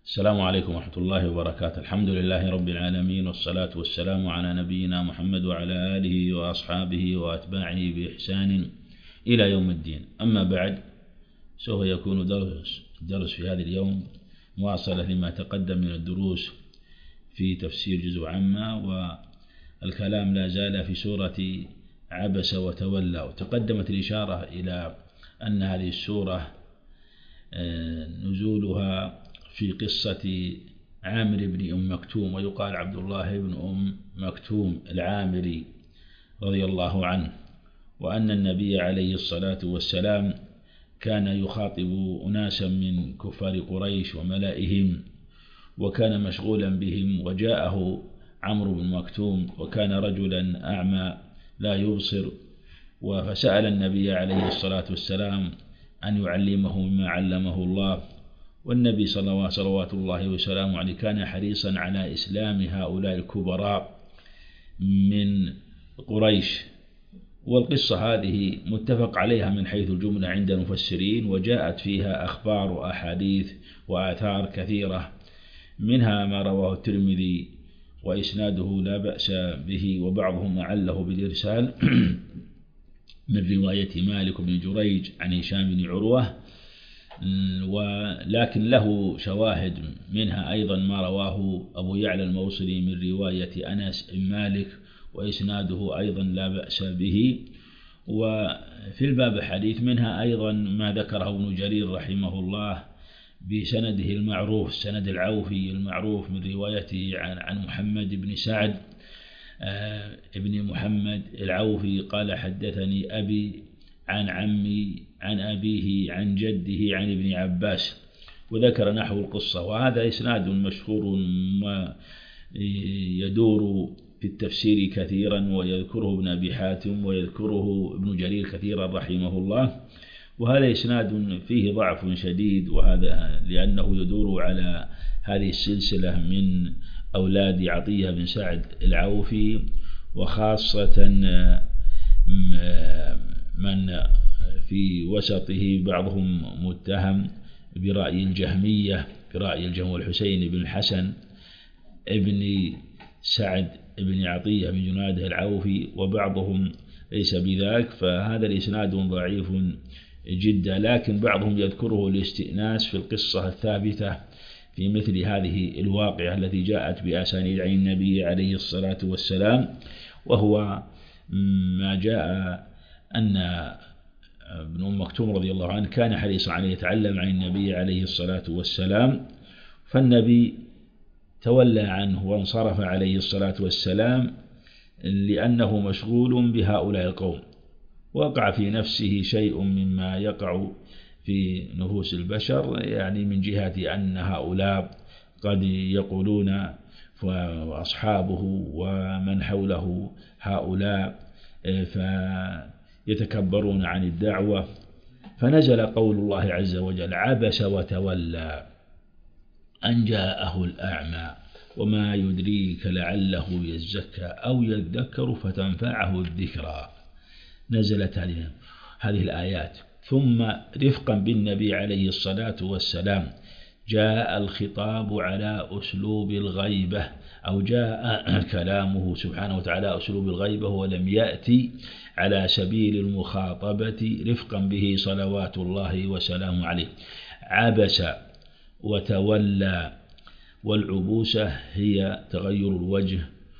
السلام عليكم ورحمة الله وبركاته. الحمد لله رب العالمين، والصلاة والسلام على نبينا محمد وعلى آله وأصحابه وأتباعه بإحسان إلى يوم الدين. أما بعد، سوف يكون درس في هذا اليوم مواصلة لما تقدم من الدروس في تفسير جزء عامة، والكلام لا زال في سورة عبس وتولى. وتقدمت الإشارة إلى أن هذه السورة نزولها في قصة عامر بن أم مكتوم، ويقال عبد الله بن أم مكتوم العامري رضي الله عنه، وأن النبي عليه الصلاة والسلام كان يخاطب أناسا من كفار قريش وملائهم، وكان مشغولا بهم، وجاءه عمرو بن مكتوم وكان رجلا أعمى لا يبصر، فسأل النبي عليه الصلاة والسلام أن يعلمه مما علمه الله. والنبي صلوات الله وسلامه عليه كان حريصا على إسلام هؤلاء الكبراء من قريش. والقصة هذه متفق عليها من حيث الجملة عند المفسرين، وجاءت فيها أخبار وأحاديث وآثار كثيرة، منها ما رواه الترمذي وإسناده لا بأس به، وبعضهم أعله بالإرسال من رواية مالك بن جريج عن هشام بن عروة، ولكن له شواهد، منها أيضا ما رواه أبو يعلى الموصلي من رواية أنس بن مالك، وإسناده أيضا لا بأس به. وفي الباب حديث، منها أيضا ما ذكره ابن جرير رحمه الله بسنده المعروف، سند العوفي المعروف، من روايته عن محمد بن سعد ابن محمد العوفي قال: حدثني أبي عن عمي عن أبيه عن جده عن ابن عباس، وذكر نحو القصة. وهذا إسناد مشهور يدور في التفسير كثيرا، ويذكره ابن أبي حاتم ويذكره ابن جرير كثيرا رحمه الله. وهذا إسناد فيه ضعف شديد، وهذا لأنه يدور على هذه السلسلة من أولاد عطية بن سعد العوفي، وخاصة من في وسطه بعضهم متهم برأي الجهمية، برأي الجهم، والحسين بن الحسن ابن سعد ابن عطية بن جناده العوفي، وبعضهم ليس بذاك، فهذا الإسناد ضعيف جدا. لكن بعضهم يذكره الاستئناس في القصة الثابتة في مثل هذه الواقعة التي جاءت بأسانيد عن النبي عليه الصلاة والسلام، وهو ما جاء أن ابن أم مكتوم رضي الله عنه كان حريصا عليه يتعلم عن النبي عليه الصلاة والسلام، فالنبي تولى عنه وانصرف عليه الصلاة والسلام لأنه مشغول بهؤلاء القوم. وقع في نفسه شيء مما يقع في نفوس البشر، يعني من جهة أن هؤلاء قد يقولون، وأصحابه ومن حوله هؤلاء فيتكبرون عن الدعوة، فنزل قول الله عز وجل: عبس وتولى أن جاءه الأعمى وما يدريك لعله يزكى أو يذكر فتنفعه الذكرى. نزلت هذه الآيات، ثم رفقا بالنبي عليه الصلاة والسلام جاء الخطاب على أسلوب الغيبة، أو جاء كلامه سبحانه وتعالى أسلوب الغيبة، ولم يأتي على سبيل المخاطبة، رفقا به صلوات الله وسلامه عليه. عبس وتولى، والعبوسة هي تغير الوجه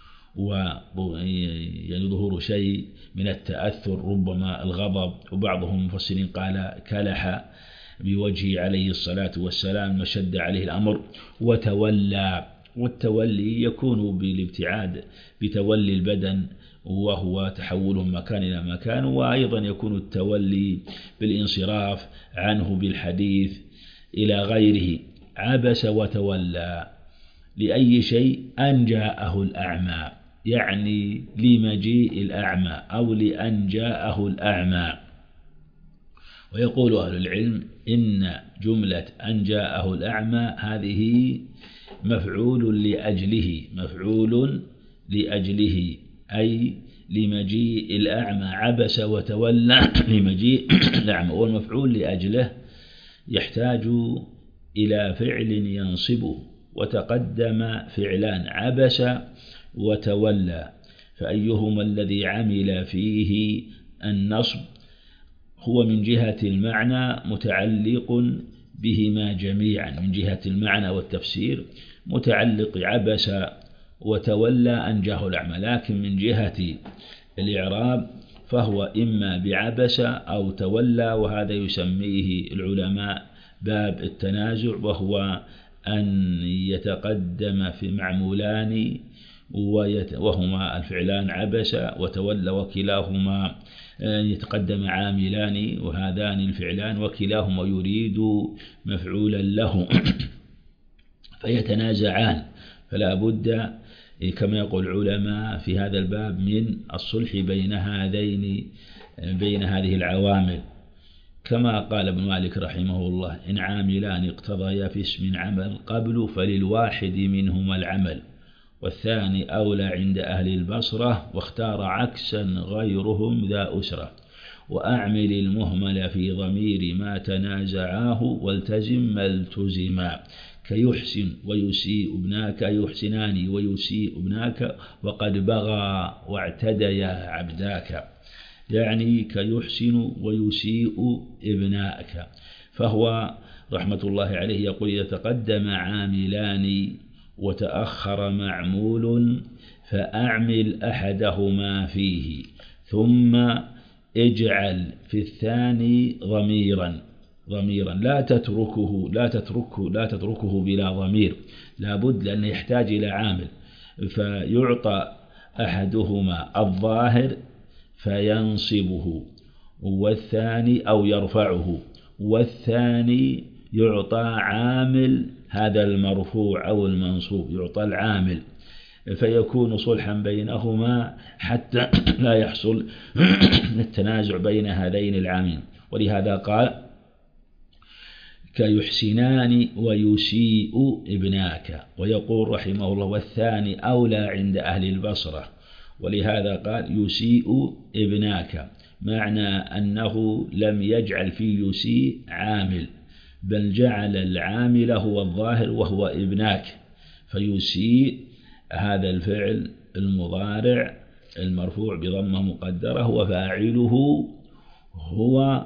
ويظهر شيء من التأثر، ربما الغضب، وبعضهم المفسرين قال كلح بوجهه عليه الصلاة والسلام وشد عليه الأمر. وتولى، والتولي يكون بالابتعاد بتولي البدن، وهو تحول من مكان إلى مكان، وأيضا يكون التولي بالانصراف عنه بالحديث إلى غيره. عبس وتولى لأي شيء؟ أن جاءه الأعمى، يعني لمجيء الأعمى أو لأن جاءه الأعمى. ويقول أهل العلم إن جملة أن جاءه الأعمى هذه مفعول لأجله، أي لمجيء الأعمى. عبس وتولى لمجيء الأعمى، والمفعول لأجله يحتاج إلى فعل ينصبه، وتقدم فعلان عبس وتولى، فأيهما الذي عمل فيه النصب هو من جهة المعنى متعلق بهما جميعا، من جهة المعنى والتفسير متعلق عبس وتولى أنجاه الأعمى، لكن من جهة الإعراب فهو إما بعبس أو تولى، وهذا يسميه العلماء باب التنازع، وهو أن يتقدم في معمولان وهما الفعلان عبس وتولى، وكلاهما يتقدم عاملان، وهذان الفعلان وكلاهما يريد مفعولا له فيتنازعان، فلا بد كما يقول العلماء في هذا الباب من الصلح بين هذه العوامل، كما قال ابن مالك رحمه الله: إن عاملان اقتضيا في اسم عمل قبل فللواحد منهما العمل، والثاني أولى عند أهل البصرة، واختار عكسا غيرهم ذا أسرة، وأعمل المهمل في ضمير ما تنازعاه، والتزم ما التزما، كيحسن ويسيء ابناك، يحسنان ويسيء ابناك، وقد بغى واعتديا عبداك، يعني كيحسن ويسيء ابناك. فهو رحمة الله عليه يقول: يتقدم عاملان وتأخر معمول فأعمل أحدهما فيه، ثم اجعل في الثاني ضميرا لا تتركه بلا ضمير، لا بد لأنه يحتاج إلى عامل، فيعطى أحدهما الظاهر فينصبه، والثاني أو يرفعه، والثاني يعطى عامل، هذا المرفوع أو المنصوب يعطى العامل، فيكون صلحا بينهما حتى لا يحصل التنازع بين هذين العاملين. ولهذا قال: كيحسنان ويسيء ابناك. ويقول رحمه الله: والثاني أولى عند أهل البصرة، ولهذا قال: يسيء ابناك، معنى أنه لم يجعل في يسيء عامل، بل جعل العامل هو الظاهر وهو ابناك، فيسيء هذا الفعل المضارع المرفوع بضمة مقدرة، وفاعله هو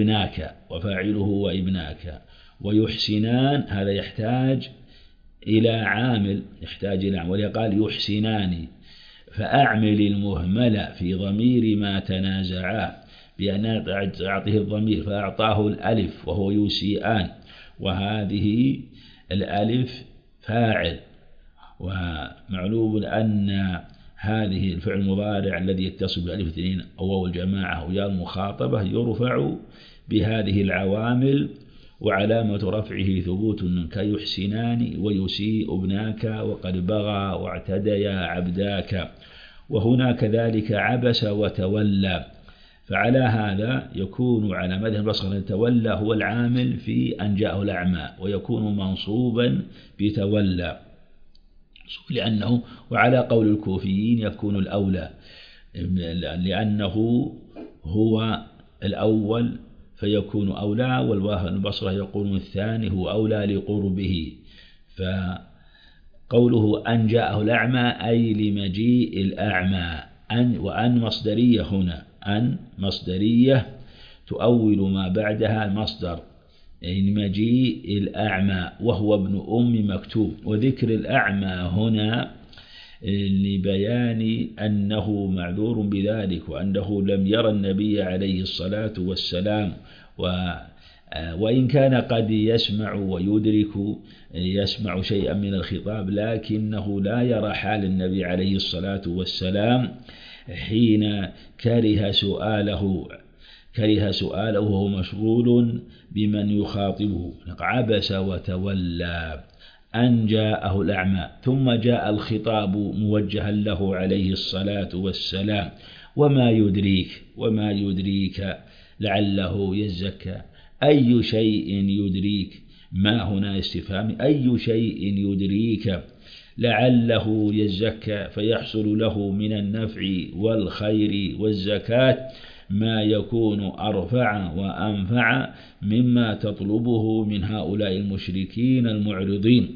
ابناك، ويحسنان هذا يحتاج إلى عامل، ولقال يحسنان، فأعمل المهمل في ضمير ما تنازعاه، بأن أعطيه الضمير فأعطاه الألف وهو يسيئان، وهذه الألف فاعل، ومعلوم أن هذه الفعل المضارع الذي يتصل بألف اثنين أو واو الجماعة أو ياء المخاطبة يرفع بهذه العوامل، وعلامة رفعه ثبوت كيحسنان ويسيء ابناك، وقد بغى واعتديا عبداك، وهنا كذلك عبس وتولى. فعلى هذا يكون على مذهب البصري تولى هو العامل في أن جاءه الأعمى، ويكون منصوبا بتولى، لأنه وعلى قول الكوفيين يكون الأولى، لأنه هو الأول فيكون أولى، والواهب البصرة يقول الثاني هو أولى لقربه. فقوله أن جاءه الأعمى أي لمجيء الأعمى، وأن مصدرية، هنا أن مصدرية تؤول ما بعدها المصدر، يعني مجيء الأعمى وهو ابن أم مكتوم. وذكر الأعمى هنا لبيان أنه معذور بذلك، وأنه لم يرى النبي عليه الصلاة والسلام، وإن كان قد يسمع ويدرك، يسمع شيئا من الخطاب، لكنه لا يرى حال النبي عليه الصلاة والسلام حين كره سؤاله وهو مشغول بمن يخاطبه. عبس وتولى أن جاءه الأعمى، ثم جاء الخطاب موجها له عليه الصلاة والسلام: وما يدريك لعله يزكى. أي شيء يدريك، ما هنا استفهام، أي شيء يدريك لعله يزكى، فيحصل له من النفع والخير والزكاة ما يكون أرفع وأنفع مما تطلبه من هؤلاء المشركين المعرضين.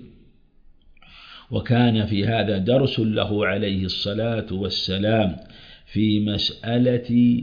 وكان في هذا درس له عليه الصلاة والسلام في مسألة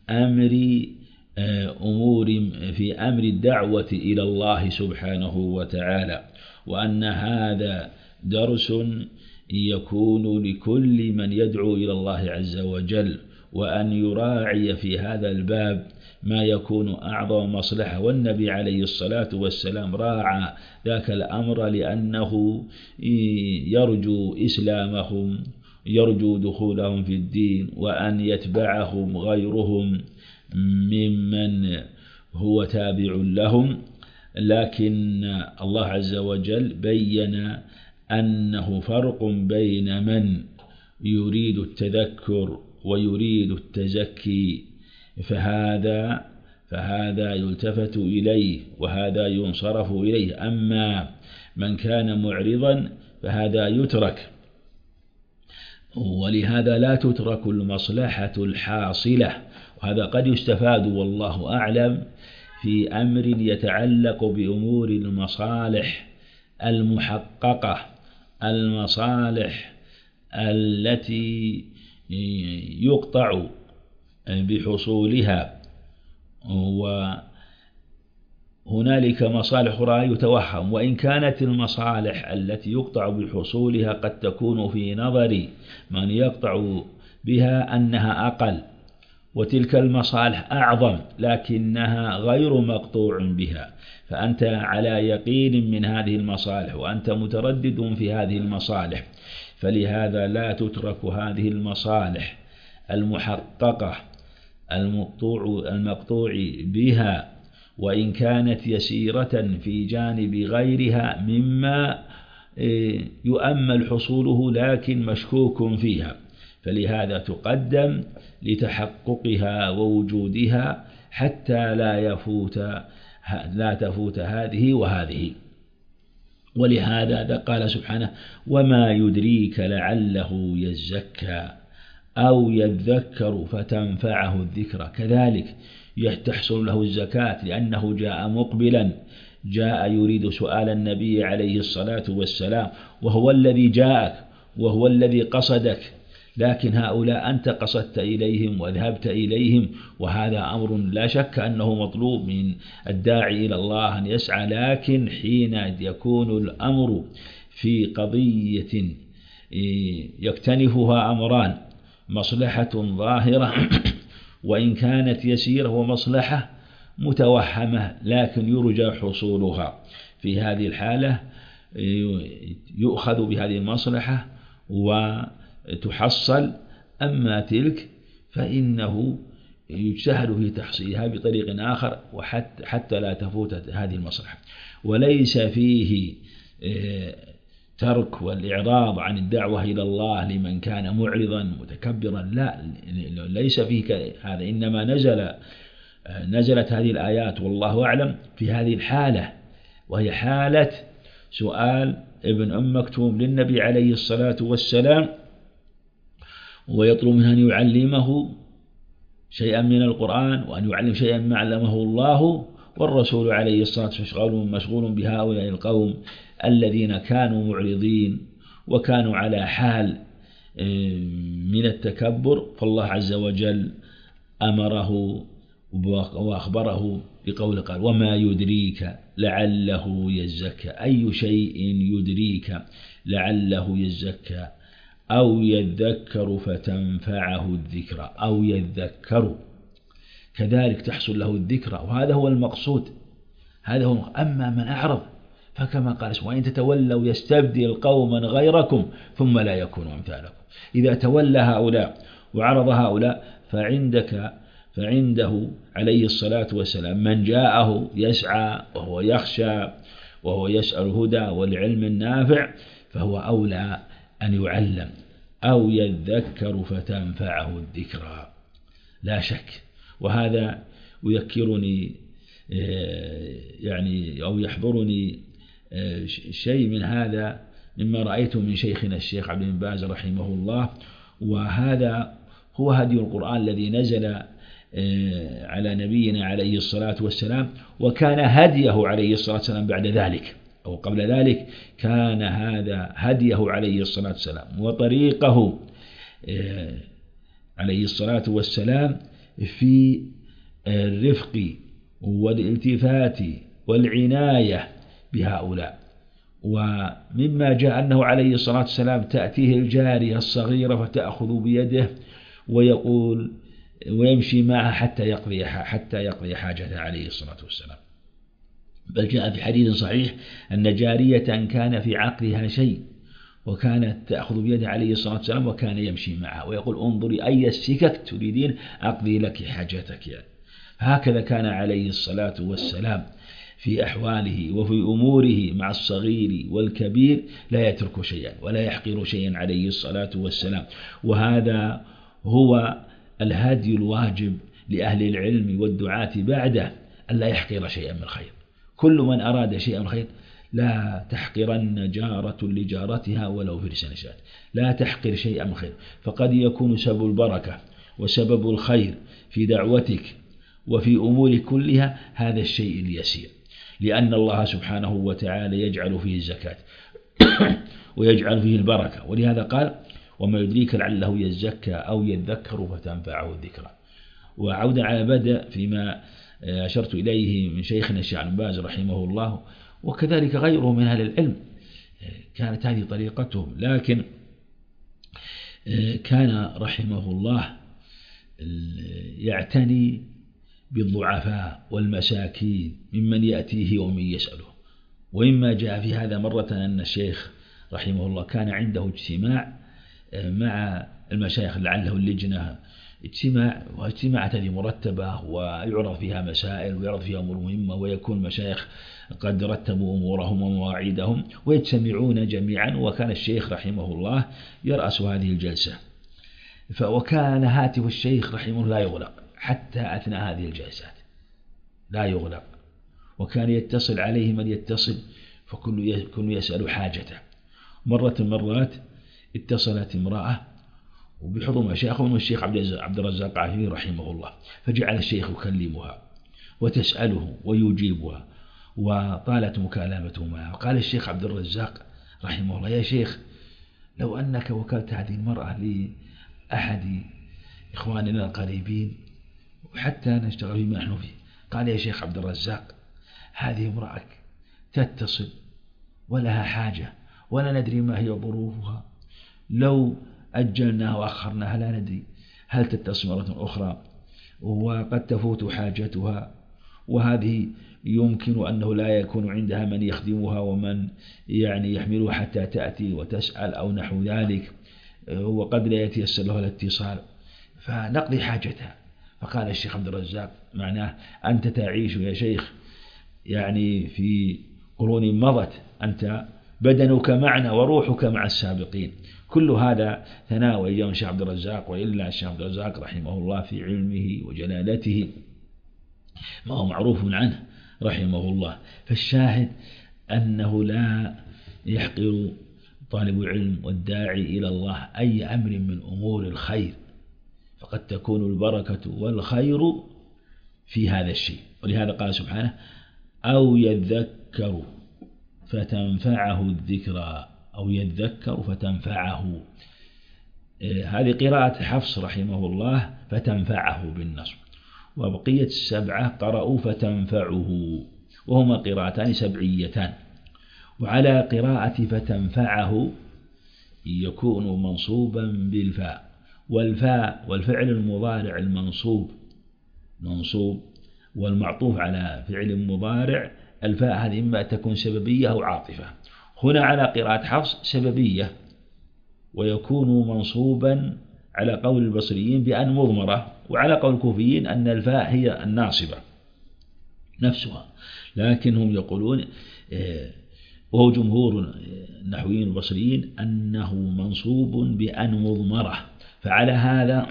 في أمر الدعوة إلى الله سبحانه وتعالى، وأن هذا درس يكون لكل من يدعو إلى الله عز وجل، وأن يراعي في هذا الباب ما يكون أعظم مصلحة. والنبي عليه الصلاة والسلام راعى ذاك الأمر لأنه يرجو إسلامهم، يرجو دخولهم في الدين، وأن يتبعهم غيرهم ممن هو تابع لهم. لكن الله عز وجل بين أنه فرق بين من يريد التذكر ويريد التزكي، فهذا يلتفت إليه وهذا ينصرف إليه. أما من كان معرضا فهذا يترك، ولهذا لا تترك المصلحة الحاصلة. وهذا قد يستفاد والله أعلم في أمر يتعلق بأمور المصالح المحققة، المصالح التي يقطع بحصولها. وهنالك مصالح أخرى يتوهم، وإن كانت المصالح التي يقطع بحصولها قد تكون في نظر من يقطع بها أنها أقل، وتلك المصالح أعظم لكنها غير مقطوع بها، فأنت على يقين من هذه المصالح وأنت متردد في هذه المصالح، فلهذا لا تترك هذه المصالح المحققة المقطوع بها، وإن كانت يسيرة في جانب غيرها مما يؤمل حصوله لكن مشكوك فيها، فلهذا تقدم لتحققها ووجودها حتى لا تفوت هذه وهذه. ولهذا قال سبحانه: وما يدريك لعله يزكى أو يذكر فتنفعه الذكرى. كذلك تحصل له الزكاة لأنه جاء مقبلا، جاء يريد سؤال النبي عليه الصلاة والسلام، وهو الذي جاءك وهو الذي قصدك، لكن هؤلاء أنت قصدت إليهم وذهبت إليهم، وهذا أمر لا شك أنه مطلوب من الداعي إلى الله أن يسعى. لكن حين يكون الأمر في قضية يكتنفها أمران: مصلحة ظاهرة وإن كانت يسيرة، ومصلحة متوهمة لكن يرجى حصولها، في هذه الحالة يؤخذ بهذه المصلحة وتحصل. أما تلك فإنه يجتهد في تحصيلها بطريق آخر حتى لا تفوت هذه المصلحة. وليس فيه ترك والإعراض عن الدعوة إلى الله لمن كان معرضا متكبرا، لا، ليس فيه هذا، إنما نزلت هذه الآيات والله أعلم في هذه الحالة، وهي حالة سؤال ابن أم مكتوم للنبي عليه الصلاة والسلام، ويطلب منه أن يعلمه شيئا من القرآن وأن يعلم شيئا ما علمه الله، والرسول عليه الصلاة والسلام مشغول بهؤلاء القوم الذين كانوا معرضين وكانوا على حال من التكبر. فالله عز وجل أمره وأخبره بقول قال: وما يدريك لعله يزكى. أي شيء يدريك لعله يزكى أو يذكر فتنفعه الذكرى، أو يذكر كذلك تحصل له الذكرى، وهذا هو المقصود، هذا هو. أما من أعرض فكما قال: وإن تتولوا يستبدل قوما غيركم ثم لا يكونوا أمثالكم. إذا تولى هؤلاء وعرض هؤلاء فعنده عليه الصلاة والسلام من جاءه يسعى وهو يخشى وهو يسأل الهدى والعلم النافع، فهو أولى أن يعلم أو يذكر فتنفعه الذكرى، لا شك. وهذا يذكرني أو يحضرني شيء من هذا مما رأيته من شيخنا الشيخ عبد بن باز رحمه الله، وهذا هو هدي القرآن الذي نزل على نبينا عليه الصلاة والسلام. وكان هديه عليه الصلاة والسلام بعد ذلك أو قبل ذلك كان هذا هديه عليه الصلاة والسلام وطريقه عليه الصلاة والسلام في الرفق والالتفات والعناية بهؤلاء. ومما جاء أنه عليه الصلاة والسلام تأتيه الجارية الصغيرة فتأخذ بيده ويقول ويمشي معها حتى يقضي حاجته عليه الصلاة والسلام. بل جاء في حديث صحيح أن جارية كان في عقلها شيء وكانت تأخذ بيده عليه الصلاة والسلام وكان يمشي معها ويقول انظري أي السكك تريدين أقضي لك حاجتك يعني. هكذا كان عليه الصلاة والسلام في أحواله وفي أموره مع الصغير والكبير لا يترك شيئا ولا يحقر شيئا عليه الصلاة والسلام. وهذا هو الهدي الواجب لأهل العلم والدعاة بعده ألا يحقر شيئا من خير. كل من أراد شيئا من خير لا تحقرن جارة لجارتها ولو فرس نشات، لا تحقر شيئا من خير، فقد يكون سبب البركة وسبب الخير في دعوتك وفي أمور كلها هذا الشيء اليسير، لأن الله سبحانه وتعالى يجعل فيه الزكاة ويجعل فيه البركة. ولهذا قال وما يدريك لعله يزكى أو يذكر فتنفعه الذكرى. وعودا على بدء فيما أشرت إليه من شيخنا الشيخ ابن باز رحمه الله وكذلك غيره من أهل العلم كانت هذه طريقتهم، لكن كان رحمه الله يعتني بالضعفاء والمساكين ممن يأتيه ومن يسأله. وإما جاء في هذا مرة أن الشيخ رحمه الله كان عنده اجتماع مع المشايخ لعله اللجنة واجتماعات هذه مرتبة ويعرض فيها مسائل ويعرض فيها أمور مهمة ويكون مشايخ قد رتبوا أمورهم ومواعيدهم ويجتمعون جميعا، وكان الشيخ رحمه الله يرأس هذه الجلسة. وكان هاتف الشيخ رحمه الله لا يغلق حتى أثناء هذه الجلسات لا يغلق، وكان يتصل عليه من يتصل فكل يسأل حاجته. مرة من المرات اتصلت امرأة وبحضور مشايخ ومن الشيخ عبد الرزاق عافية رحمه الله، فجعل الشيخ يكلمها وتسأله ويجيبها وطالت مكالمته معها. قال الشيخ عبد الرزاق رحمه الله يا شيخ لو أنك وكلت هذه المرأة لأحد إخواننا القريبين وحتى نشتغل فيما نحن فيه. قال يا شيخ عبد الرزاق هذه امرأة تتصل ولها حاجة ولا ندري ما هي ظروفها، لو أجلناها وأخرناها لا ندري هل تتصل مرة أخرى وقد تفوت حاجتها، وهذه يمكن أنه لا يكون عندها من يخدمها ومن يعني يحملها حتى تأتي وتسأل أو نحو ذلك، وقد لا يتيسر له الاتصال فنقضي حاجتها. فقال الشيخ عبد الرزاق معناه أنت تعيش يا شيخ يعني في قرون مضت، أنت بدنك معنا وروحك مع السابقين. كل هذا ثناء وإياه الشيخ عبد الرزاق، وإلا الشيخ عبد الرزاق رحمه الله في علمه وجلالته ما هو معروف عنه رحمه الله. فالشاهد أنه لا يحقر طالب العلم والداعي إلى الله أي أمر من أمور الخير، فقد تكون البركة والخير في هذا الشيء. ولهذا قال سبحانه أو يذكر فتنفعه الذكرى، أو يذكر فتنفعه. هذه قراءة حفص رحمه الله فتنفعه بالنصب، وبقية السبعة قرأوا فتنفعه، وهما قراءتان سبعيتان. وعلى قراءة فتنفعه يكون منصوبا بالفاء، والفاء والفعل المضارع المنصوب منصوب، والمعطوف على فعل مضارع الفاء هذه إما تكون سببية أو عاطفة. هنا على قراءة حفص سببية، ويكون منصوبا على قول البصريين بأن مضمرة، وعلى قول الكوفيين أن الفاء هي الناصبة نفسها، لكن هم يقولون وهو جمهور النحويين البصريين أنه منصوب بأن مضمرة. فعلى هذا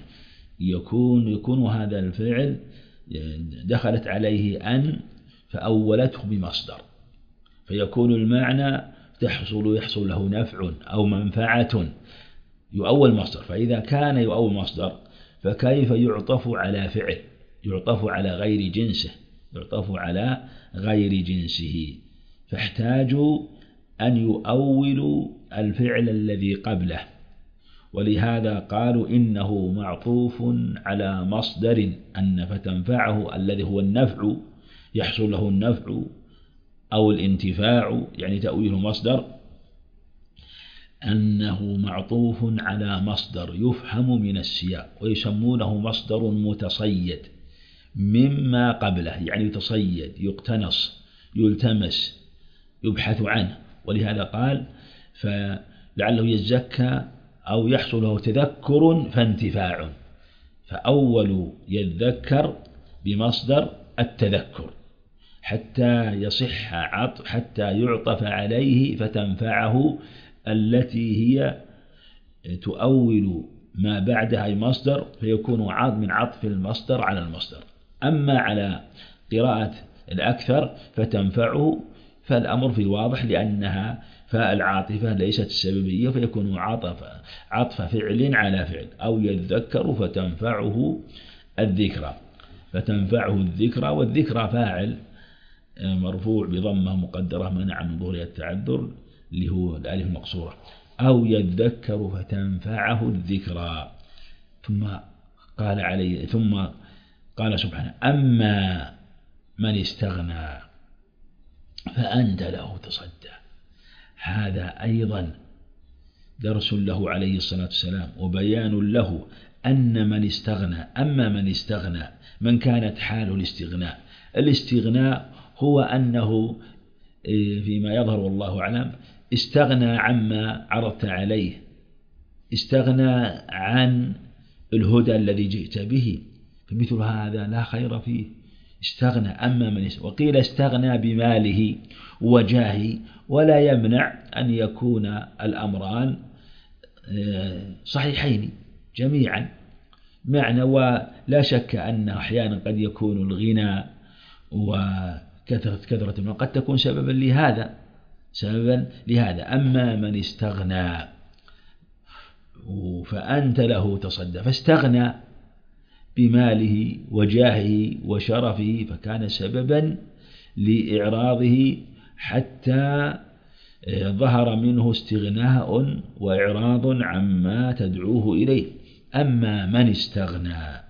يكون هذا الفعل دخلت عليه أن فأولته بمصدر، فيكون المعنى يحصل له نفع أو منفعة يؤول مصدر. فإذا كان يؤول مصدر فكيف يعطف على فعل، يعطف على غير جنسه، يعطف على غير جنسه، فاحتاجوا أن يؤولوا الفعل الذي قبله، ولهذا قالوا إنه معطوف على مصدر أن فتنفعه الذي هو النفع، يحصل له النفع أو الانتفاع، يعني تأويل مصدر، أنه معطوف على مصدر يفهم من السياق، ويسمونه مصدر متصيد مما قبله، يعني يتصيد، يقتنص، يلتمس، يبحث عنه. ولهذا قال فلعله يزكى أو يحصل له تذكر فانتفاع، فأول يذكر بمصدر التذكر حتى يصح عطف، حتى يعطف عليه فتنفعه التي هي تؤول ما بعدها أي مصدر، فيكون من عطف المصدر على المصدر. أما على قراءة الأكثر فتنفعه، فالأمر في واضح لأنها فالعاطفة ليست السببية، فيكون عطف فعل على فعل. أو يذكر فتنفعه الذكرى، فتنفعه الذكرى، والذكرى فاعل مرفوع بضمة مقدرة منع من ظهورها التعذر اللي هو الألف المقصورة. أو يذكر فتنفعه الذكرى. ثم قال سبحانه أما من استغنى فأنت له تصدى. هذا أيضا درس له عليه الصلاة والسلام وبيان له أن من استغنى، أما من استغنى، من كانت حاله الاستغناء، الاستغناء هو أنه فيما يظهر والله أعلم استغنى عما عرضت عليه، استغنى عن الهدى الذي جئت به، فمثل هذا لا خير فيه، استغنى. أما من وقيل استغنى بماله وجاهه، ولا يمنع أن يكون الأمران صحيحين جميعا معنى. ولا شك أن أحيانا قد يكون الغنى وكثرة قد تكون سببا لهذا. أما من استغنى فأنت له تصدى، فاستغنى بماله وجاهه وشرفه، فكان سببا لإعراضه حتى ظهر منه استغناء وإعراض عما تدعوه إليه. أما من استغنى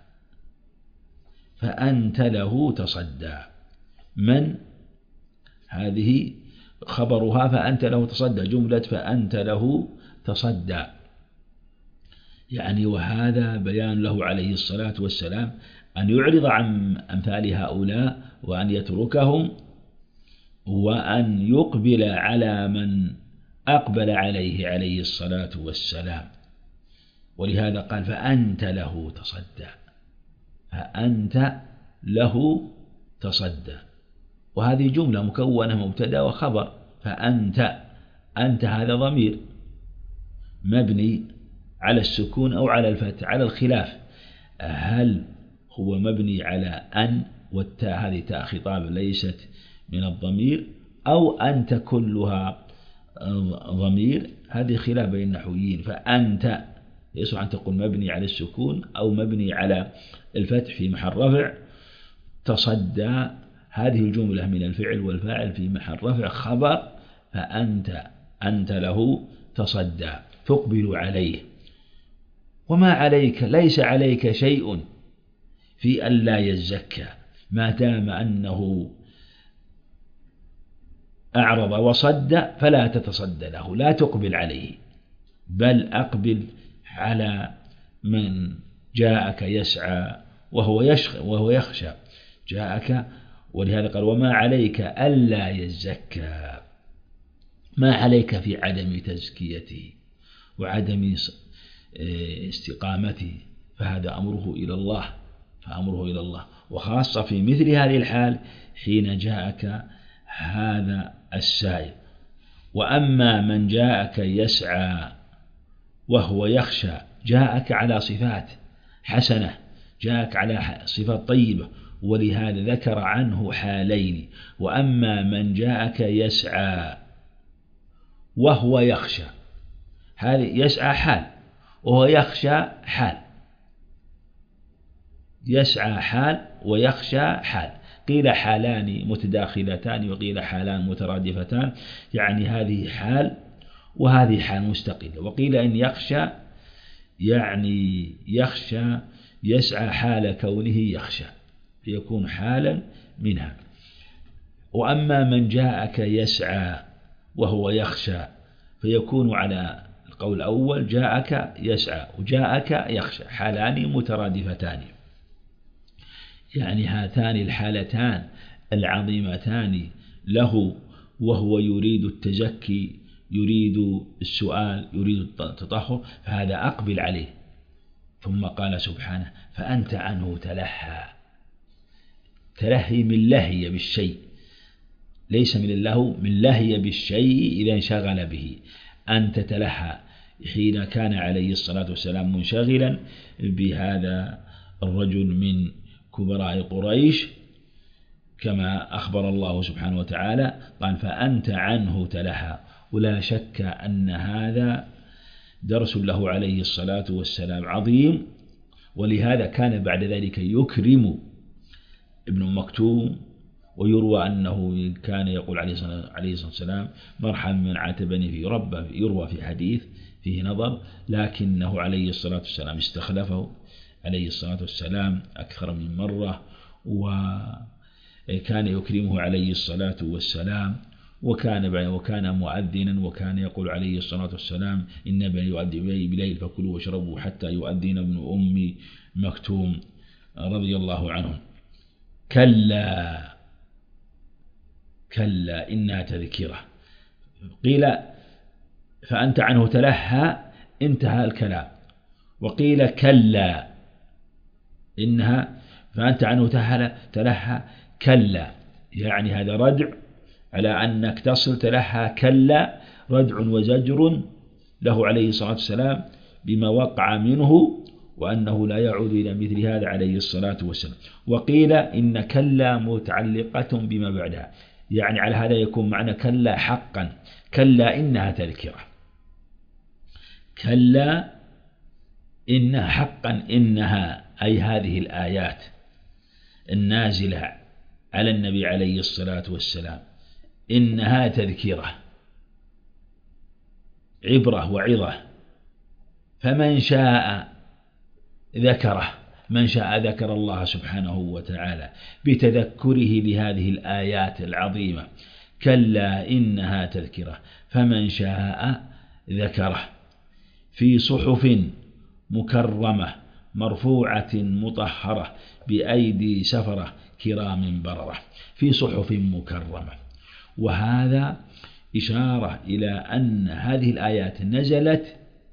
فأنت له تصدى، من هذه خبرها فأنت له تصدى، جملة فأنت له تصدى يعني. وهذا بيان له عليه الصلاة والسلام أن يعرض عن أمثال هؤلاء وأن يتركهم، وأن يقبل على من أقبل عليه الصلاة والسلام. ولهذا قال فأنت له تصدى، فأنت له تصدى، وهذه جملة مكونة مبتدأ وخبر. فأنت، أنت هذا ضمير مبني على السكون أو على الفتح على الخلاف، هل هو مبني على أن والتاء هذه تاء خطاب ليست من الضمير، أو أنت كلها ضمير، هذه خلاف بين النحويين. فأنت يصح أن تقول مبني على السكون أو مبني على الفتح في محل رفع. تصدى هذه الجملة من الفعل والفاعل في محل رفع خبر، فأنت، أنت له تصدى تقبل عليه. وما عليك، ليس عليك شيء في أن لا يزكى، ما دام أنه أعرض وصد فلا تتصدى له، لا تقبل عليه، بل أقبل على من جاءك يسعى وهو يخشى جاءك. ولهذا قال وما عليك ألا يزكى، ما عليك في عدم تزكيته وعدم استقامته، فهذا أمره إلى الله، وخاصة في مثل هذه الحال حين جاءك هذا السائل. وأما من جاءك يسعى وهو يخشى، جاءك على صفات حسنة، جاءك على صفات طيبة، ولهذا ذكر عنه حالين. وأما من جاءك يسعى وهو يخشى، هذه يسعى حال وهو يخشى حال، يسعى حال ويخشى حال، قيل حالان متداخلتان وقيل حالان مترادفتان، يعني هذه حال وهذه حال مستقلة. وقيل إن يخشى يعني يخشى يسعى حال كونه يخشى فيكون حالا منها. وأما من جاءك يسعى وهو يخشى فيكون على القول الأول جاءك يسعى وجاءك يخشى، حالان مترادفتان، يعني هاتان الحالتان العظيمتان له، وهو يريد التزكي، يريد السؤال، يريد التطهر، فهذا أقبل عليه. ثم قال سبحانه فأنت عنه تلهى. تلهي من لهي بالشيء، ليس من اللهو، من لهي بالشيء إذا انشغل به. أنت تلهى حين كان عليه الصلاة والسلام منشغلا بهذا الرجل من كبراء قريش، كما أخبر الله سبحانه وتعالى قال فأنت عنه تلهى. ولا شك أن هذا درس له عليه الصلاة والسلام عظيم، ولهذا كان بعد ذلك يكرم ابن مكتوم، ويروى أنه كان يقول عليه الصلاة والسلام مرحبا من عاتبني في ربه، يروى في حديث فيه نظر، لكنه عليه الصلاة والسلام استخلفه عليه الصلاة والسلام أكثر من مرة، وكان يكرمه عليه الصلاة والسلام، وكان مؤذنا، وكان يقول عليه الصلاة والسلام إن بني يؤذن بليل فكلوا واشربوا حتى يؤذن ابن أم مكتوم رضي الله عنه. كلا إنها تذكرة. قيل فأنت عنه تلهى انتهى الكلام، وقيل كلا إنها فأنت عنه تلهى كلا، يعني هذا ردع على أنك تصل تلهى كلا، ردع وزجر له عليه الصلاة والسلام بما وقع منه، وأنه لا يعود إلى مثل هذا عليه الصلاة والسلام. وقيل إن كلا متعلقة بما بعدها، يعني على هذا يكون معنى كلا حقا، كلا إنها تذكرة، كلا إنها حقا، إنها أي هذه الآيات النازلة على النبي عليه الصلاة والسلام إنها تذكرة، عبرة وعظة، فمن شاء ذكره، من شاء ذكر الله سبحانه وتعالى بتذكره لهذه الآيات العظيمة. كلا إنها تذكرة فمن شاء ذكره في صحف مكرمة مرفوعة مطهرة بأيدي سفرة كرام بررة. في صحف مكرمة، وهذا إشارة إلى أن هذه الآيات نزلت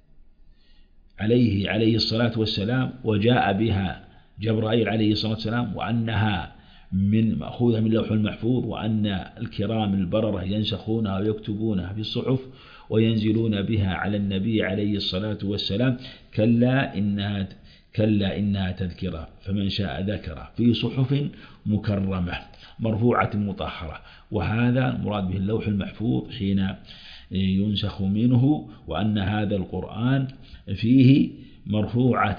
عليه الصلاة والسلام وجاء بها جبرائيل عليه الصلاة والسلام، وأنها مأخوذة من اللوح المحفوظ، وأن الكرام البررة ينسخونها ويكتبونها في الصحف وينزلون بها على النبي عليه الصلاة والسلام. كلا إنها تذكرة فمن شاء ذكره في صحف مكرمة مرفوعة مطهرة، وهذا المراد به اللوح المحفوظ حين ينسخ منه، وأن هذا القرآن فيه مرفوعة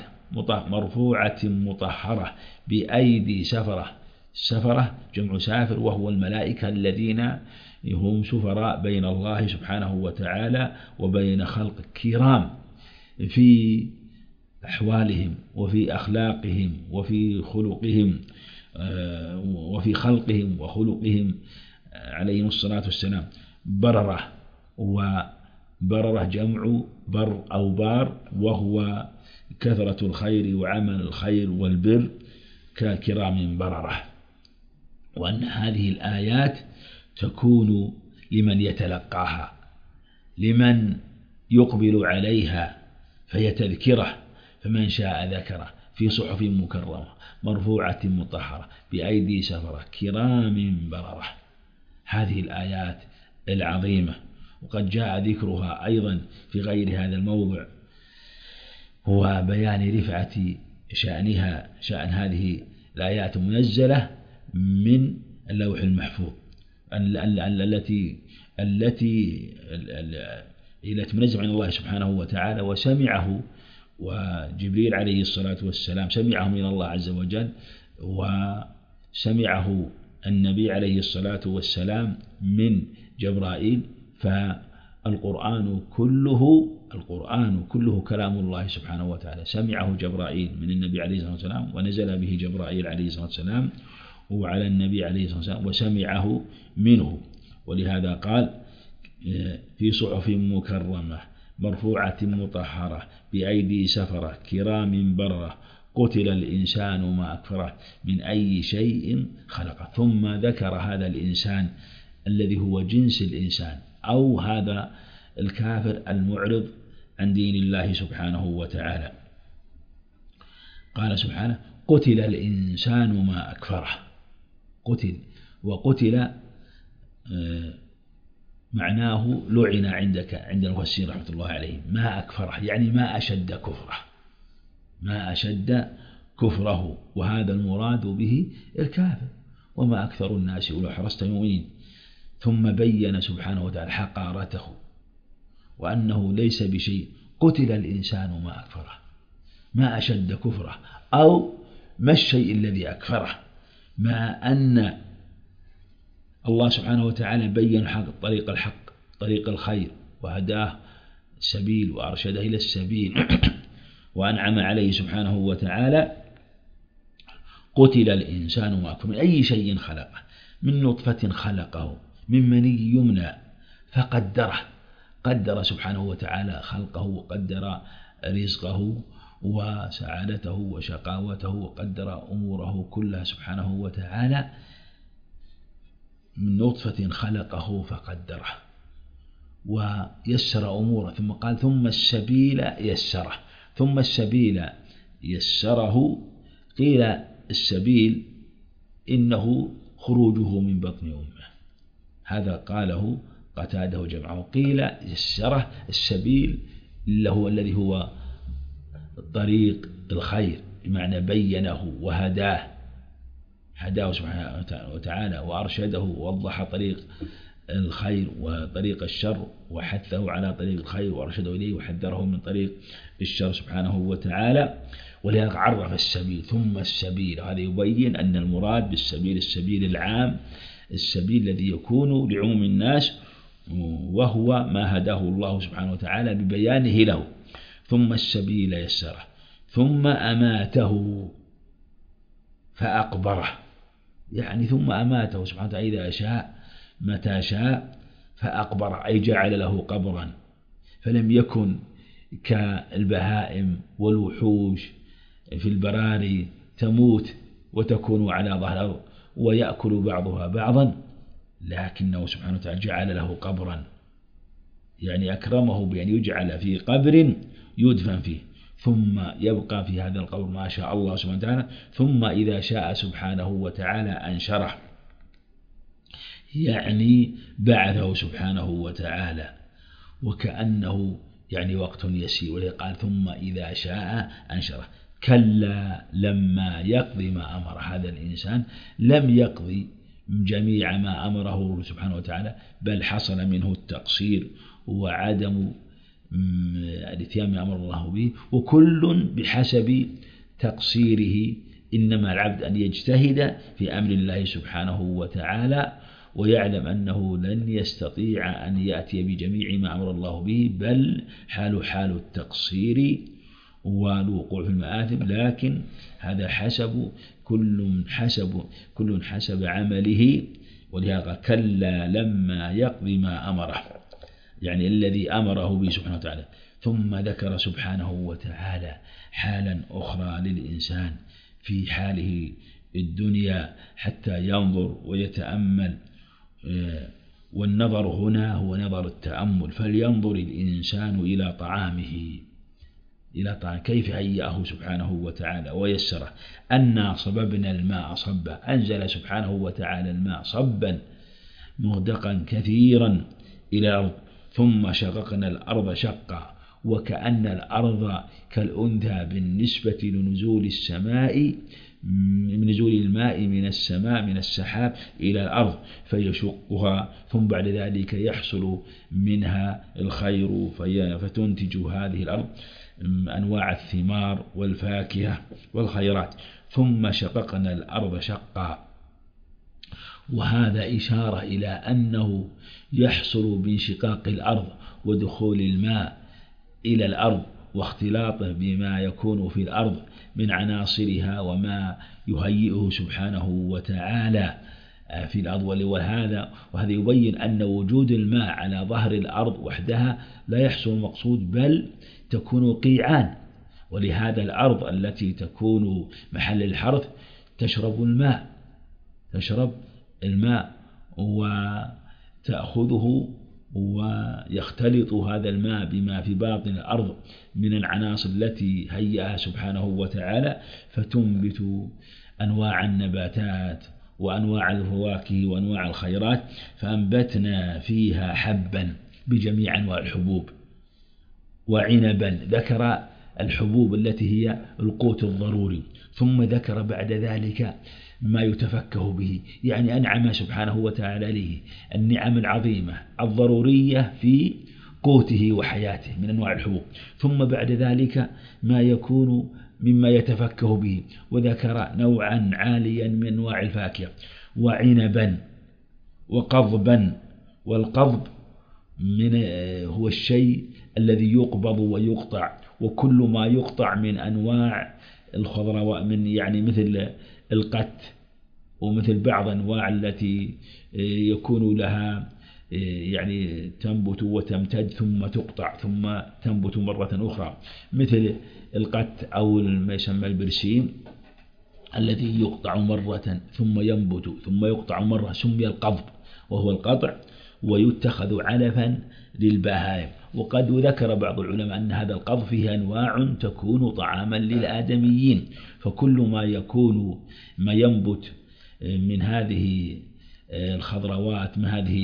مطهرة بأيدي سفرة جمع سافر، وهو الملائكة الذين هم سفراء بين الله سبحانه وتعالى وبين خلق كرام في أحوالهم وفي أخلاقهم وفي خلقهم وفي خلقهم وخلقهم عليهم الصلاة والسلام. بررة جمع بر أو بار، وهو كثرة الخير وعمل الخير والبر ككرام بررة. وأن هذه الآيات تكون لمن يتلقاها، لمن يقبل عليها، فهي تذكرة فمن شاء ذكره في صحف مكرمة مرفوعة مطهرة بأيدي سفرة كرام بررة. هذه الآيات العظيمة، وقد جاء ذكرها أيضا في غير هذا الموضع، وبيان رفعة شأنها، شأن هذه الآيات المنزلة من اللوح المحفوظ التي منزلة عن الله سبحانه وتعالى، وسمعه وجبريل عليه الصلاة والسلام سمعه من الله عز وجل، وسمعه النبي عليه الصلاة والسلام من جبرائيل. فالقرآن كله كلام الله سبحانه وتعالى، سمعه جبرائيل من النبي عليه الصلاة والسلام، ونزل به جبرائيل عليه الصلاة والسلام وعلى النبي عليه الصلاة والسلام وسمعه منه. ولهذا قال في صحف مكرمة مرفوعة مطهرة بأيدي سفرة كرام بررة قتل الإنسان ما أكفره من أي شيء خلقه. ثم ذكر هذا الإنسان الذي هو جنس الإنسان أو هذا الكافر المعرض عن دين الله سبحانه وتعالى. قال سبحانه قتل الإنسان ما أكفره. قتل، وقتل معناه لعن عند المفسرين رحمة الله عليهم. ما أكفره يعني ما أشد كفره، ما أشد كفره، وهذا المراد به الكافر، وما أكثر الناس ولو حرصت مؤمنين. ثم بين سبحانه وتعالى حقارته وأنه ليس بشيء. قتل الإنسان ما أكفره، ما أشد كفره، أو ما الشيء الذي أكفره، ما أن الله سبحانه وتعالى بين طريق الحق طريق الخير وهداه السبيل وأرشده إلى السبيل وأنعم عليه سبحانه وتعالى. قتل الإنسان ما أكفره من أي شيء خلقه، من نطفة خلقه من مني يمنى فقدره. قدر سبحانه وتعالى خلقه وقدر رزقه وسعادته وشقاوته وقدر أموره كلها سبحانه وتعالى من نطفة خلقه فقدره ويسر أموره. ثم قال ثم السبيل يسره. ثم السبيل يسره. قيل السبيل إنه خروجه من بطن أمه، هذا قاله قتاده وجمعه. قيل يسره السبيل الذي هو طريق الخير، بمعنى بينه وهداه، هداه سبحانه وتعالى وأرشده ووضح طريق الخير وطريق الشر وحثه على طريق الخير وأرشده إليه وحذره من طريق الشر سبحانه وتعالى. ولهذا عرف السبيل ثم السبيل. هذا يبين أن المراد بالسبيل السبيل العام، السبيل الذي يكون لعموم الناس، وهو ما هداه الله سبحانه وتعالى ببيانه له. ثم السبيل يسره ثم أماته فأقبره، يعني ثم أماته سبحانه وتعالى إذا شاء متى شاء فأقبره، أي جعل له قبرا. فلم يكن كالبهائم والوحوش في البراري تموت وتكون على ظهر الأرض ويأكل بعضها بعضا، لكنه سبحانه وتعالى جعل له قبرا، يعني أكرمه بأن يجعل في قبر يدفن فيه، ثم يبقى في هذا القبر ما شاء الله سبحانه وتعالى، ثم إذا شاء سبحانه وتعالى أنشره، يعني بعثه سبحانه وتعالى، وكأنه يعني وقت يسير. ولقال ثم إذا شاء أنشره. كلا لما يقضي ما أمر. هذا الإنسان لم يقضي جميع ما أمره سبحانه وتعالى، بل حصل منه التقصير وعدم الاتيان ما أمر الله به، وكل بحسب تقصيره. إنما العبد أن يجتهد في أمر الله سبحانه وتعالى ويعلم أنه لن يستطيع أن يأتي بجميع ما أمر الله به، بل حال التقصير والوقوع في المآثم، لكن هذا كل حسب عمله. ولهذا قال كلا لما يقضي ما أمره، يعني الذي أمره به سبحانه وتعالى. ثم ذكر سبحانه وتعالى حالا أخرى للإنسان في حاله الدنيا حتى ينظر ويتأمل، والنظر هنا هو نظر التأمل. فلينظر الإنسان إلى طعامه، كيف هيأه سبحانه وتعالى ويسره. أنا صببنا الماء صبا، أنزل سبحانه وتعالى الماء صبا مغدقا كثيرا إلى الأرض، ثم شققنا الأرض شقا، وكأن الأرض كالأنثى بالنسبة لنزول الماء من السماء من السحاب إلى الأرض فيشقها، ثم بعد ذلك يحصل منها الخير فتنتج هذه الأرض أنواع الثمار والفاكهة والخيرات. ثم شققنا الأرض شقا، وهذا إشارة إلى أنه يحصل بانشقاق الأرض ودخول الماء إلى الأرض واختلاطه بما يكون في الأرض من عناصرها وما يهيئه سبحانه وتعالى في الأرض. وهذا يبين أن وجود الماء على ظهر الأرض وحدها لا يحصل المقصود، بل تكون قيعان. ولهذا الأرض التي تكون محل الحرث تشرب الماء وتأخذه، ويختلط هذا الماء بما في باطن الأرض من العناصر التي هيئها سبحانه وتعالى، فتنبت أنواع النباتات وأنواع الفواكه وأنواع الخيرات. فأنبتنا فيها حبا بجميع أنواع الحبوب، وعنبا، ذكر الحبوب التي هي القوت الضروري، ثم ذكر بعد ذلك ما يتفكه به، يعني أنعم سبحانه وتعالى عليه النعم العظيمة الضرورية في قوته وحياته من أنواع الحبوب. ثم بعد ذلك ما يكون مما يتفكه به، وذكر نوعا عاليا من أنواع الفاكهة، وعنبا وقضبا. والقضب هو الشيء الذي يقبض ويقطع، وكل ما يقطع من أنواع الخضروات، من يعني مثل القت، ومثل بعض أنواع التي يكون لها يعني تنبت وتمتد ثم تقطع ثم تنبت مرة أخرى، مثل القت أو ما يسمى البرسيم الذي يقطع مرة ثم ينبت ثم يقطع مرة، سمي القضب وهو القطع، ويتخذ علفا للبهائم. وقد ذكر بعض العلماء أن هذا القضب فيه أنواع تكون طعاما للآدميين، فكل ما ينبت من هذه الخضروات،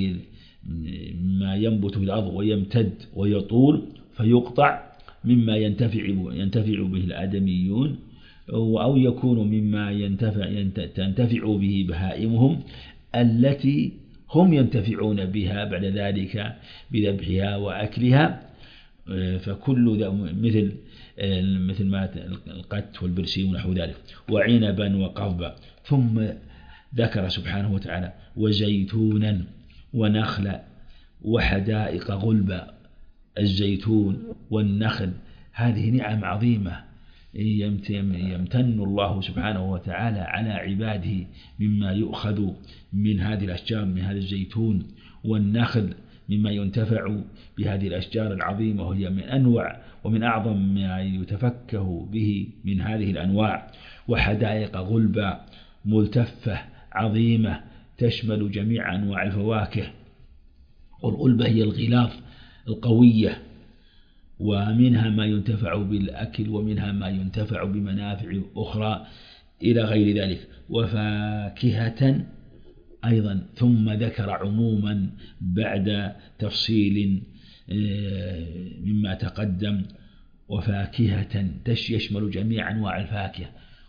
ما ينبت في الأرض ويمتد ويطول فيقطع مما ينتفع به الآدميون، أو يكون مما تنتفع به بهائمهم التي هم ينتفعون بها بعد ذلك بذبحها وأكلها. فكل مثل ما القت والبرسيم ونحو ذلك، وعنبا وقضبا. ثم ذكر سبحانه وتعالى وزيتونا ونخلا وحدائق غلبا. الزيتون والنخل هذه نعم عظيمة يمتن الله سبحانه وتعالى على عباده مما يؤخذ من هذه الأشجار، من هذا الزيتون والنخل، مما ينتفع بهذه الأشجار العظيمة، وهي من أنواع ومن أعظم ما يتفكه به من هذه الأنواع. وحدائق غلبا ملتفة عظيمة تشمل جميع أنواع الفواكه، والغلبة هي الغلاظ القوية، ومنها ما ينتفع بالأكل ومنها ما ينتفع بمنافع أخرى إلى غير ذلك. وفاكهة أيضا، ثم ذكر عموما بعد تفصيل مما تقدم، وفاكهة يشمل جميع أنواع الفاكهة.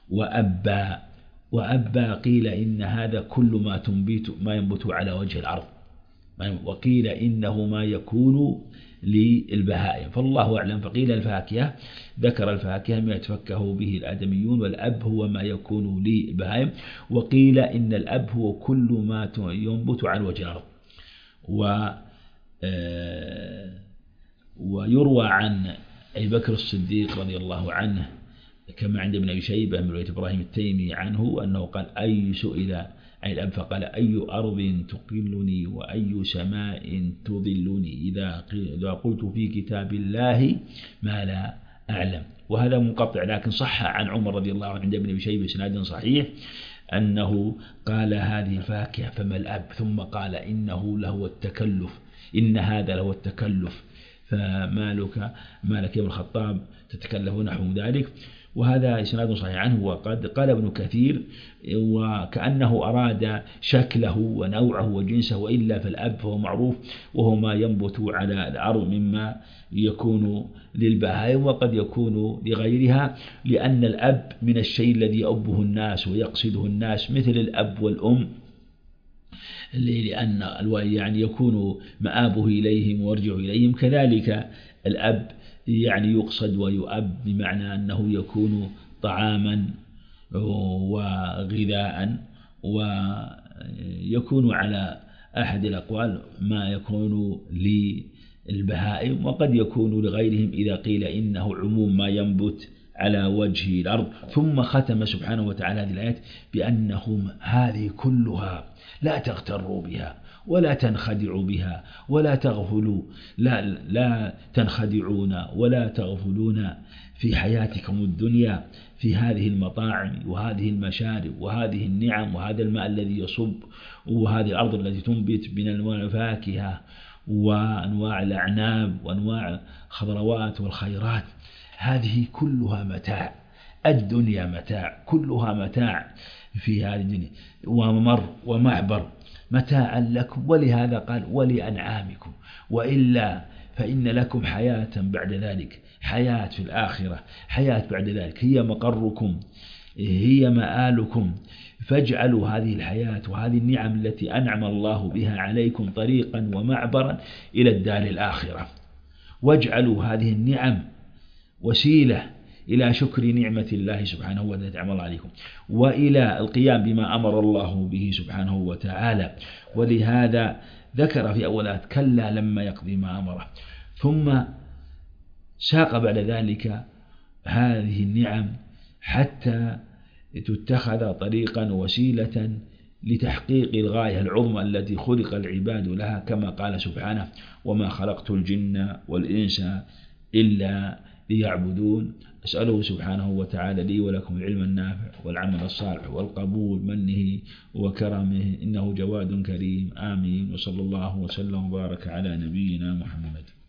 وأبا قيل إن هذا كل ما ينبت على وجه الأرض، وقيل إنه ما يكون للبهائم، فالله أعلم. فقيل الفاكهة، ذكر الفاكهة ما يتفكه به الآدميون، والأب هو ما يكون للبهائم. وقيل إن الأب هو كل ما ينبت على وجه الأرض. ويروى عن أبي بكر الصديق رضي الله عنه كما عند ابن أبي شيبة من رواية إبراهيم التيمي عنه أنه قال سئل عن الأب فقال أي أرض تقلني وأي سماء تظلني إذا قلت في كتاب الله ما لا أعلم. وهذا منقطع، لكن صح عن عمر رضي الله عنه عند ابن أبي شيبة بإسناد صحيح أنه قال هذه الفاكهة فما الأب، ثم قال إنه له التكلف، إن هذا له التكلف، فمالك يا ابن الخطاب تتكلف نحو ذلك. وهذا إسناد صحيح عنه. وقد قال ابن كثير وكأنه أراد شكله ونوعه وجنسه، وإلا فالأب فهو معروف وهو ما ينبت على الأرض مما يكون للبهائم وقد يكون لغيرها، لأن الأب من الشيء الذي يؤبه الناس ويقصده الناس مثل الأب والأم، لأن يعني يكون مآبه إليهم ويرجع إليهم، كذلك الأب يعني يقصد ويؤب بمعنى أنه يكون طعاما وغذاء، ويكون على أحد الأقوال ما يكون للبهائم، وقد يكون لغيرهم إذا قيل إنه عموم ما ينبت على وجه الأرض. ثم ختم سبحانه وتعالى هذه الآيات بأنهم هذه كلها لا تغتروا بها ولا تنخدعوا بها ولا تغفلوا، لا تنخدعون ولا تغفلون في حياتكم الدنيا في هذه المطاعم وهذه المشارب وهذه النعم وهذا الماء الذي يصب وهذه الأرض التي تنبت من أنواع الفاكهة وأنواع الأعناب وأنواع الخضروات والخيرات. هذه كلها متاع الدنيا، متاع كلها متاع في هذه الدنيا، وممر ومعبر متاعا لكم، ولهذا قال ولأنعامكم، وإلا فإن لكم حياة بعد ذلك، حياة في الآخرة، حياة بعد ذلك هي مقركم هي مآلكم. فاجعلوا هذه الحياة وهذه النعم التي أنعم الله بها عليكم طريقا ومعبرا إلى الدار الآخرة، واجعلوا هذه النعم وسيلة إلى شكر نعمة الله سبحانه وتعالى عليكم، وإلى القيام بما أمر الله به سبحانه وتعالى. ولهذا ذكر في أولات كلا لما يقضي ما أمره، ثم ساق بعد ذلك هذه النعم حتى تتخذ طريقا وسيلة لتحقيق الغاية العظمى التي خلق العباد لها، كما قال سبحانه وما خلقت الجن والإنس إلا ليعبدون. أسأله سبحانه وتعالى لي ولكم العلم النافع والعمل الصالح والقبول منه وكرمه، إنه جواد كريم، آمين. وصلى الله وسلم وبارك على نبينا محمد.